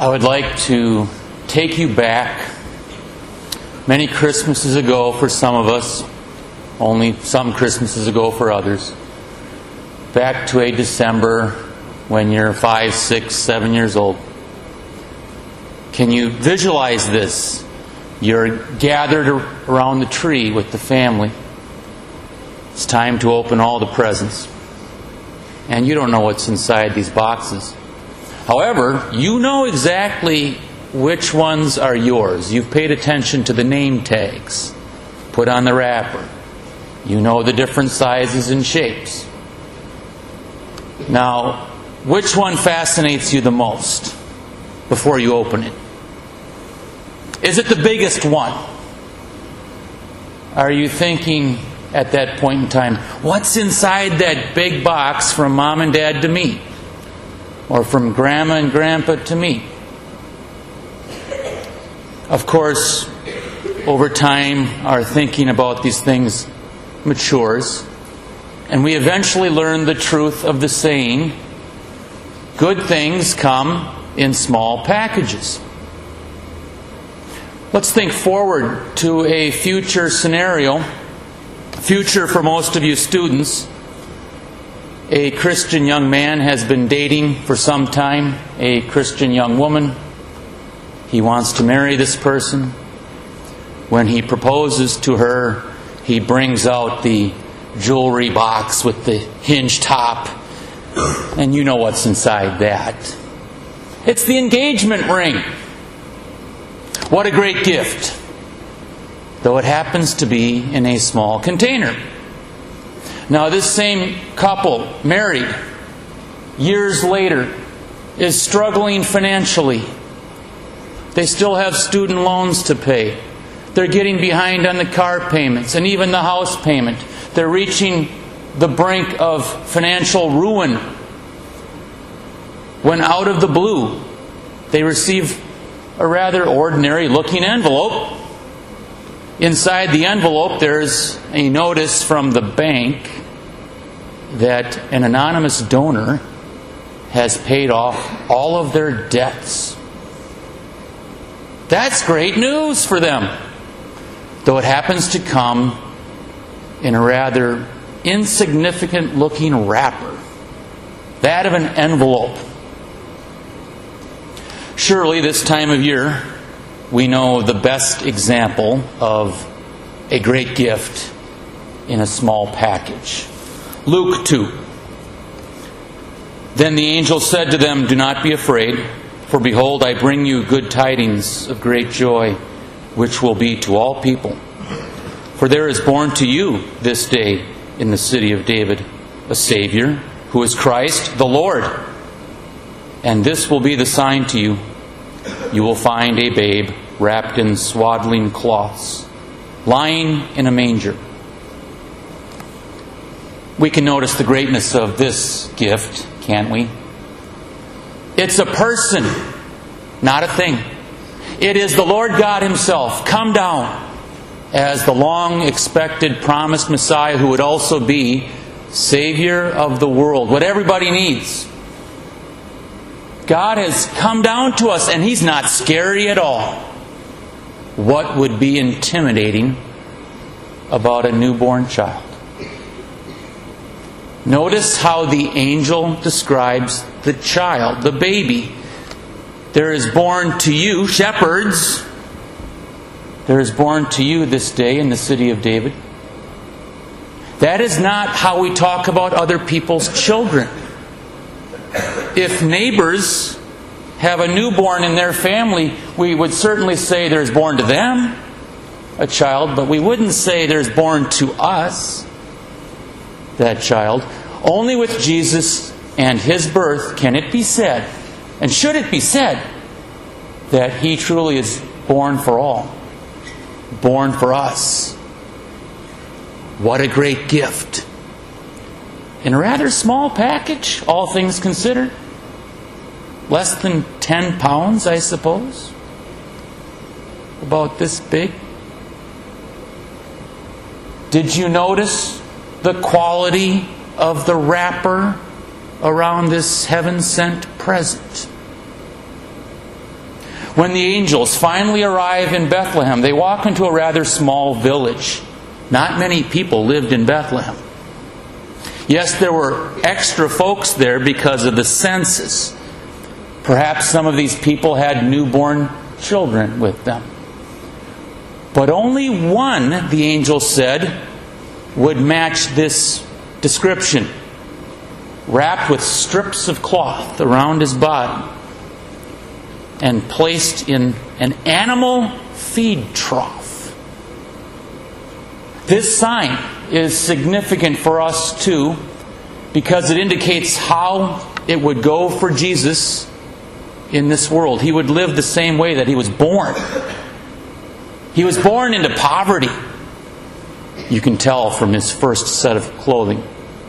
I would like to take you back many Christmases ago for some of us, only some Christmases ago for others, back to a December when you're 5, 6, 7 years old. Can you visualize this? You're gathered around the tree with the family. It's time to open all the presents. And you don't know what's inside these boxes. However, you know exactly which ones are yours. You've paid attention to the name tags put on the wrapper. You know the different sizes and shapes. Now, which one fascinates you the most before you open it? Is it the biggest one? Are you thinking at that point in time, what's inside that big box from Mom and Dad to me? Or from Grandma and Grandpa to me? Of course, over time, our thinking about these things matures, and we eventually learn the truth of the saying, good things come in small packages. Let's think forward to a future scenario, future for most of you students. A Christian young man has been dating for some time a Christian young woman. He wants to marry this person. When he proposes to her, he brings out the jewelry box with the hinge top. And you know what's inside that. It's the engagement ring. What a great gift. Though it happens to be in a small container. Now this same couple, married, years later, is struggling financially. They still have student loans to pay. They're getting behind on the car payments and even the house payment. They're reaching the brink of financial ruin when out of the blue they receive a rather ordinary looking envelope. Inside the envelope there's a notice from the bank that an anonymous donor has paid off all of their debts. That's great news for them, though it happens to come in a rather insignificant looking wrapper, that of an envelope. Surely this time of year we know the best example of a great gift in a small package. Luke 2. Then the angel said to them, "Do not be afraid, for behold, I bring you good tidings of great joy, which will be to all people. For there is born to you this day in the city of David a Savior, who is Christ the Lord. And this will be the sign to you. You will find a babe wrapped in swaddling cloths, lying in a manger." We can notice the greatness of this gift, can't we? It's a person, not a thing. It is the Lord God Himself come down as the long-expected promised Messiah who would also be Savior of the world, what everybody needs. God has come down to us and He's not scary at all. What would be intimidating about a newborn child? Notice how the angel describes the child, the baby. There is born to you, shepherds, there is born to you this day in the city of David. That is not how we talk about other people's children. If neighbors have a newborn in their family, we would certainly say there's born to them a child, but we wouldn't say there's born to us that child. Only with Jesus and His birth can it be said, and should it be said, that He truly is born for all, born for us. What a great gift. In a rather small package, all things considered. Less than 10 pounds, I suppose. About this big. Did you notice the quality of the wrapper around this heaven-sent present? When the angels finally arrive in Bethlehem, they walk into a rather small village. Not many people lived in Bethlehem. Yes, there were extra folks there because of the census. Perhaps some of these people had newborn children with them. But only one, the angel said, would match this description. Wrapped with strips of cloth around his body and placed in an animal feed trough. This sign is significant for us too, because it indicates how it would go for Jesus in this world. He would live the same way that he was born. He was born into poverty. You can tell from his first set of clothing.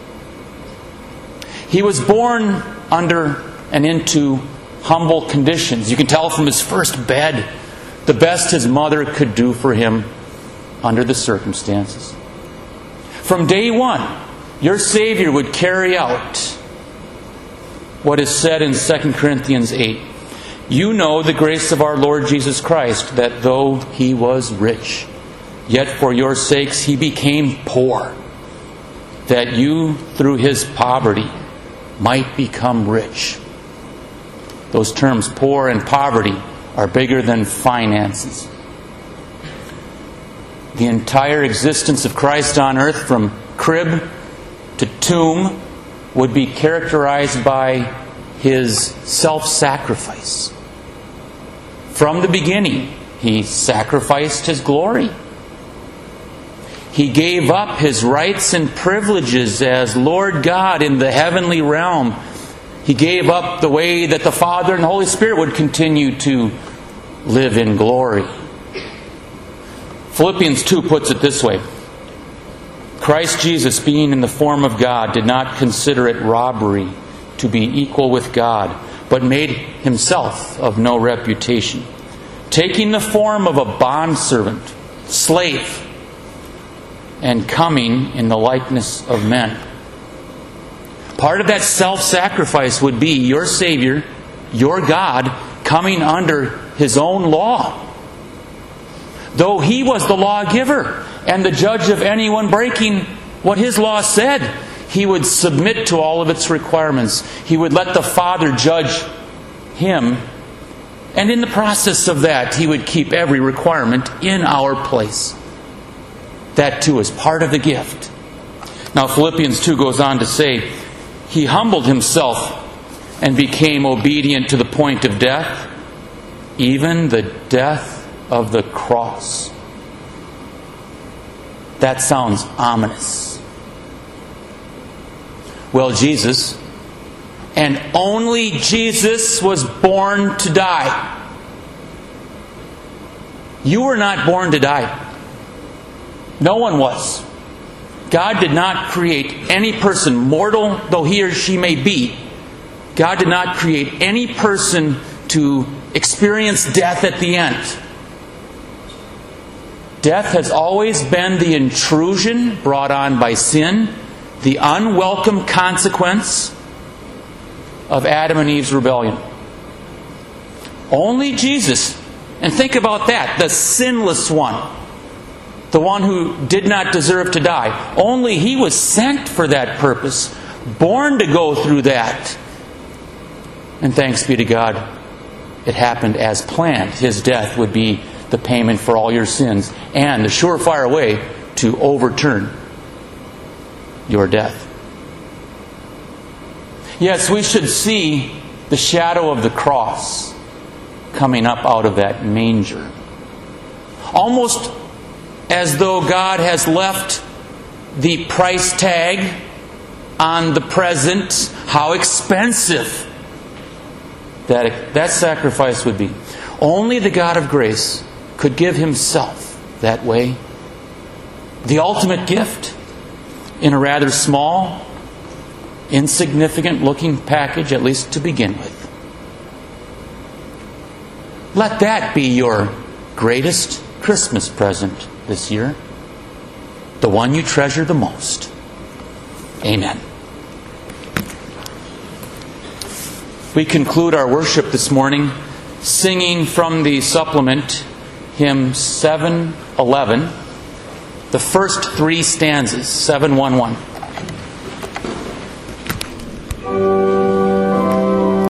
He was born under and into humble conditions. You can tell from his first bed, the best his mother could do for him under the circumstances. From day one, your Savior would carry out what is said in 2 Corinthians 8. You know the grace of our Lord Jesus Christ, that though he was rich, yet for your sakes he became poor, that you through his poverty might become rich. Those terms, poor and poverty, are bigger than finances. The entire existence of Christ on earth, from crib to tomb, would be characterized by his self-sacrifice. From the beginning, he sacrificed his glory. He gave up his rights and privileges as Lord God in the heavenly realm. He gave up the way that the Father and the Holy Spirit would continue to live in glory. Philippians 2 puts it this way. Christ Jesus, being in the form of God, did not consider it robbery to be equal with God, but made himself of no reputation, taking the form of a bondservant, slave, and coming in the likeness of men. Part of that self-sacrifice would be your Savior, your God, coming under his own law. Though he was the lawgiver and the judge of anyone breaking what his law said, he would submit to all of its requirements. He would let the Father judge him, and in the process of that, he would keep every requirement in our place. That too is part of the gift. Now Philippians 2 goes on to say, he humbled himself and became obedient to the point of death, even the death of the cross. That sounds ominous. Well, Jesus, and only Jesus, was born to die. You were not born to die. No one was. God did not create any person, mortal though he or she may be. God did not create any person to experience death at the end. Death has always been the intrusion brought on by sin, the unwelcome consequence of Adam and Eve's rebellion. Only Jesus, and think about that, the sinless one, the one who did not deserve to die. Only he was sent for that purpose, born to go through that. And thanks be to God, it happened as planned. His death would be the payment for all your sins and the surefire way to overturn your death. Yes, we should see the shadow of the cross coming up out of that manger. Almost as though God has left the price tag on the present, how expensive that sacrifice would be. Only the God of grace could give himself that way. The ultimate gift in a rather small, insignificant looking package, at least to begin with. Let that be your greatest Christmas present this year. The one you treasure the most. Amen. We conclude our worship this morning singing from the supplement, hymn 711, the first three stanzas, 711.